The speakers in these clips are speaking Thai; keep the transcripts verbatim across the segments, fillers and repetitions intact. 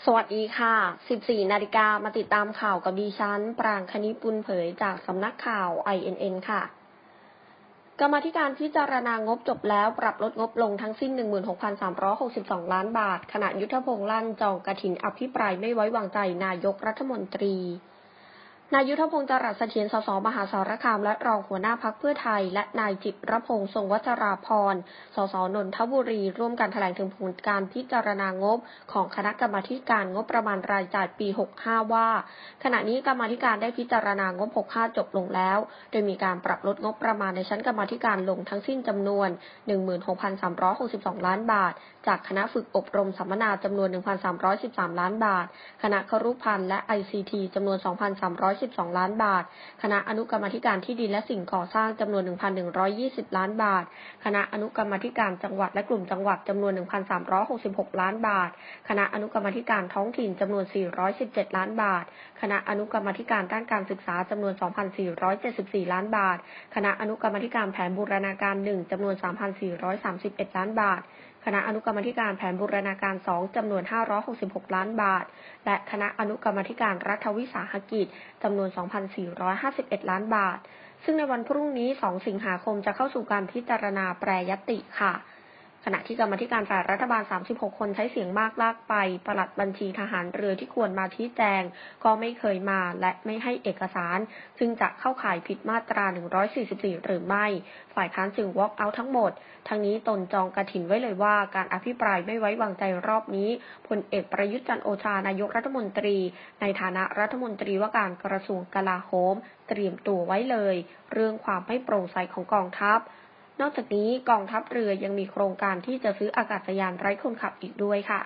สวัสดีค่ะ สิบสี่ นาฬิกามาติดตามข่าวกับดิฉันปรางคณิปุณเผยจากสำนักข่าว ไอ เอ็น เอ็น ค่ะกรรมาธิการพิจารณางบจบแล้วปรับลดงบลงทั้งสิ้น หนึ่งหมื่นหกพันสามร้อยหกสิบสอง ล้านบาทขณะยุทธพงษ์ลั่นจองกฐินอภิปรายไม่ไว้วางใจนายกรัฐมนตรีนายยุทธพงษ์จรัสเสถียร สส มหาสารคามและรองหัวหน้าพรรคเพื่อไทยและนายจิรพงษ์ทรงวัชราภรณ์ สส นนทบุรีร่วมกันแถลงถึงผลการพิจารณางบของคณะกรรมาการงบประมาณรายจ่ายปี หกสิบห้า ว่าขณะนี้กรรมาการได้พิจารณางบ หกสิบห้า จบลงแล้วโดยมีการปรับลดงบประมาณในชั้นกรรมาการลงทั้งสิ้นจำนวน หนึ่งหมื่นหกพันสามร้อยหกสิบสอง ล้านบาทจากคณะฝึกอบรมสัมมนาจำนวน หนึ่งพันสามร้อยสิบสาม ล้านบาทคณะครุพันธ์และ ไอ ซี ที จำนวน สองพันสามร้อยสิบสอง ล้านบาทคณะอนุกรรมาการที่ดินและสิ่งก่อสร้างจำนวน หนึ่งพันหนึ่งร้อยยี่สิบ ล้านบาทคณะอนุกรรมาการจังหวัดและกลุ่มจังหวัดจำนวน หนึ่งพันสามร้อยหกสิบหก ล้านบาทคณะอนุกรรมาการท้องถิ่นจำนวน สี่ร้อยสิบเจ็ด ล้านบาทคณะอนุกรรมาการด้านการศึกษาจำนวน สองพันสี่ร้อยเจ็ดสิบสี่ ล้านบาทคณะอนุกรรมาการแผนบูรณาการหนึ่งจำนวน สามพันสี่ร้อยสามสิบเอ็ด ล้านบาทคณะอนุกรรมาการแผนบูรณาการสองจำนวนห้าร้อยหกสิบหกล้านบาทและคณะอนุกรรมาการรัฐวิสาหกิจจำนวน สองพันสี่ร้อยห้าสิบเอ็ด ล้านบาทซึ่งในวันพรุ่งนี้ สอง สิงหาคมจะเข้าสู่การพิจารณาแปรยตติค่ะขณะที่กรรมาธิการฝ่ายรัฐบาล สามสิบหก คนใช้เสียงมากลากไปปลัดบัญชีทหารเรือที่ควรมาชี้แจงก็ไม่เคยมาและไม่ให้เอกสารซึ่งจะเข้าข่ายผิดมาตรา หนึ่งร้อยสี่สิบสี่ หรือไม่ฝ่ายค้านจึง walk out ทั้งหมดทั้งนี้ตนจองกฐินไว้เลยว่าการอภิปรายไม่ไว้วางใจรอบนี้พลเอกประยุทธ์จันทร์โอชานายกรัฐมนตรีในฐานะรัฐมนตรีว่าการกระทรวงกลาโหมเตรียมตัวไว้เลยเรื่องความไม่โปร่งใสของกองทัพนอกจากนี้กองทัพเรือยังมีโครงการที่จะซื้ออากาศยานไร้คนขับอีกด้วยค่ะ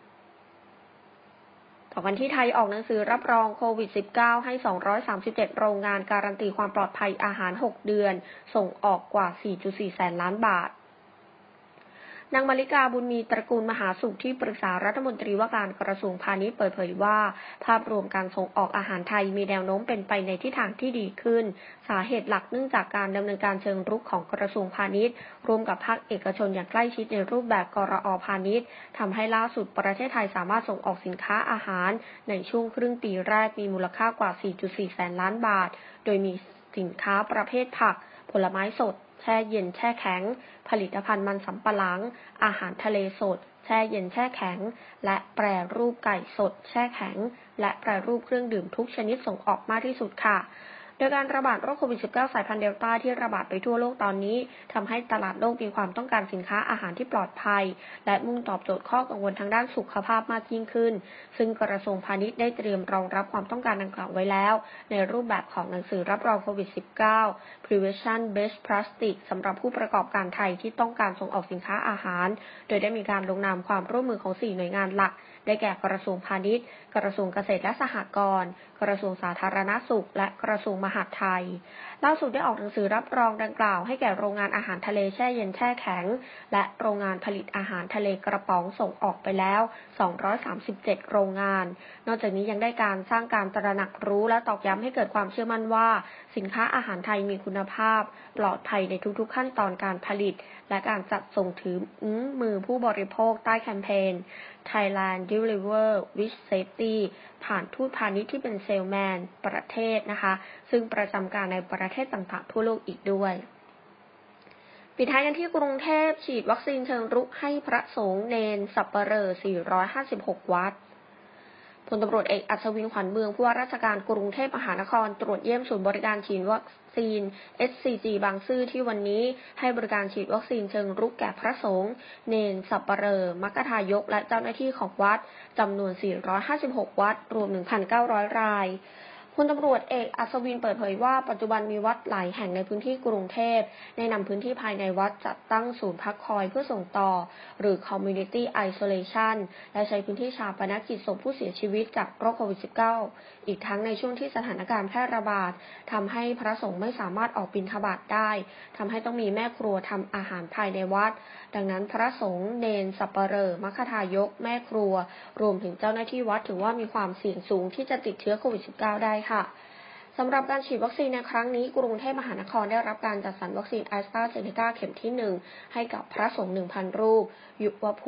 ต่อกันที่ไทยออกหนังสือรับรองโควิด สิบเก้า ให้ สองร้อยสามสิบเจ็ด โรงงานการันตีความปลอดภัยอาหาร หก เดือนส่งออกกว่า สี่จุดสี่ แสนล้านบาทนางมาริกาบุญมีตระกูลมหาสุขที่ปรึกษารัฐมนตรีว่าการกระทรวงพาณิชย์เปิดเผยว่าภาพรวมการส่งออกอาหารไทยมีแนวโน้มเป็นไปในทิศทางที่ดีขึ้นสาเหตุหลักเนื่องจากการดำเนินการเชิงรุกของกระทรวงพาณิชย์ร่วมกับภาคเอกชนอย่างใกล้ชิดในรูปแบบกรอ.พาณิชย์ทำให้ล่าสุดประเทศไทยสามารถส่งออกสินค้าอาหารในช่วงครึ่งปีแรกมีมูลค่ากว่า สี่จุดสี่ แสนล้านบาทโดยมีสินค้าประเภทผักผลไม้สดแช่เย็นแช่แข็งผลิตภัณฑ์มันสำปะหลังอาหารทะเลสดแช่เย็นแช่แข็งและแปรรูปไก่สดแช่แข็งและแปรรูปเครื่องดื่มทุกชนิดส่งออกมากที่สุดค่ะโดยการระบาดโรคโควิด สิบเก้า สายพันธุ์เดลต้าที่ระบาดไปทั่วโลกตอนนี้ทำให้ตลาดโลกมีความต้องการสินค้าอาหารที่ปลอดภัยและมุ่งตอบโจทย์ข้อกังวลทางด้านสุขภาพมากยิ่งขึ้นซึ่งกระทรวงพาณิชย์ได้เตรียมรองรับความต้องการดังกล่าวไว้แล้วในรูปแบบของหนังสือรับรองโควิด สิบเก้า Prevention Best Practice สำหรับผู้ประกอบการไทยที่ต้องการส่งออกสินค้าอาหารโดยได้มีการลงนามความร่วมมือของสี่หน่วยงานหลักได้แก่กระทรวงพาณิชย์กระทรวงเกษตรและสหกรณ์กระทรวงสาธารณสุขและกระทรวงมหาดไทยล่าสุดได้ออกหนังสือรับรองดังกล่าวให้แก่โรงงานอาหารทะเลแช่เย็นแช่แข็งและโรงงานผลิตอาหารทะเลกระป๋องส่งออกไปแล้วสองร้อยสามสิบเจ็ดโรงงานนอกจากนี้ยังได้การสร้างการตระหนักรู้และตอกย้ำให้เกิดความเชื่อมั่นว่าสินค้าอาหารไทยมีคุณภาพปลอดภัยในทุกๆขั้นตอนการผลิตและการจัดส่งถึงมือผู้บริโภคใต้แคมเปญ Thailand Deliver with Safety ผ่านทูตพาณิชย์ที่เป็นเซลแมนประเทศนะคะซึ่งประจำการในประเทศต่างๆทั่วโลกอีกด้วยปิดท้ายกันที่กรุงเทพฉีดวัคซีนเชิงรุกให้พระสงฆ์เณรสัปเหร่อสี่ร้อยห้าสิบหกวัดพลตำรวจเอกอัศวินขวัญเมืองผู้ว่าราชการกรุงเทพมหานครตรวจเยี่ยมศูนย์บริการฉีดวัคซีน เอส ซี จี บางซื่อที่วันนี้ให้บริการฉีดวัคซีนเชิงรุกแก่พระสงฆ์เณรสัปเหร่อมัคคทายกและเจ้าหน้าที่ของวัดจำนวนสี่ร้อยห้าสิบหกวัดรวม หนึ่งพันเก้าร้อย รายพลตำรวจเอกอัศวินเปิดเผยว่าปัจจุบันมีวัดหลายแห่งในพื้นที่กรุงเทพได้นำพื้นที่ภายในวัดจัดตั้งศูนย์พักคอยเพื่อส่งต่อหรือ Community Isolation และใช้พื้นที่ชาปนกิจศพผู้เสียชีวิตจากโรคโควิด สิบเก้า อีกทั้งในช่วงที่สถานการณ์แพร่ระบาดทำให้พระสงฆ์ไม่สามารถออกบิณฑบาตได้ทำให้ต้องมีแม่ครัวทำอาหารภายในวัดดังนั้นพระสงฆ์เณรสัปเหร่อมัคคทายกแม่ครัวรวมถึงเจ้าหน้าที่วัดถือว่ามีความเสี่ยงสูงที่จะติดเชื้อโควิด สิบเก้า ได้ค่ะสำหรับการฉีดวัคซีนในครั้งนี้กรุงเทพมหานครได้รับการจัดสรรวัคซีนแอสตราเซเนกาเข็มที่หนึ่งให้กับพระสงฆ์ หนึ่งพัน รูปยุวพุทธ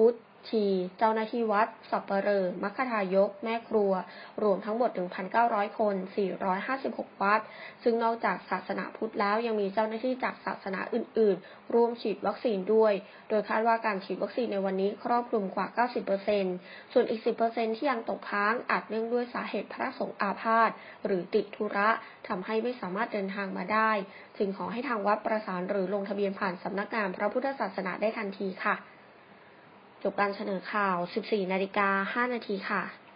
ชี เจ้าหน้าที่วัด สัปเหร่อ มัคคทายก แม่ครัว รวมทั้งหมด หนึ่งพันเก้าร้อย คน สี่ร้อยห้าสิบหก วัด ซึ่งนอกจากศาสนาพุทธแล้วยังมีเจ้าหน้าที่จากศาสนาอื่นๆร่วมฉีดวัคซีนด้วย โดยคาดว่าการฉีดวัคซีนในวันนี้ครอบคลุมกว่า เก้าสิบเปอร์เซ็นต์ ส่วนอีก สิบเปอร์เซ็นต์ ที่ยังตกค้างอาจเนื่องด้วยสาเหตุพระสงฆ์อาพาธหรือติดธุระทำให้ไม่สามารถเดินทางมาได้จึงขอให้ทางวัดประสานหรือลงทะเบียนผ่านสำนักงานพระพุทธศาสนาได้ทันทีค่ะจบการเสนอข่าว สิบสี่นาฬิกาห้านาที ค่ะ